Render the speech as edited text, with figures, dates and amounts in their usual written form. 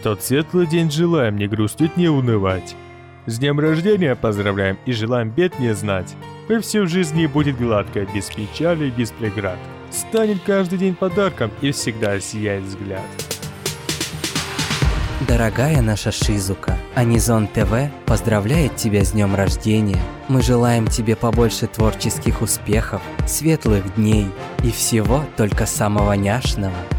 тот светлый день желаем не грустить, не унывать. С днем рождения поздравляем и желаем бед не знать. Пусть всю жизнь будет гладко, без печали, без преград. Станет каждый день подарком и всегда сияет взгляд. Дорогая наша Шизука, Анизон ТВ поздравляет тебя с днем рождения. Мы желаем тебе побольше творческих успехов, светлых дней и всего только самого няшного.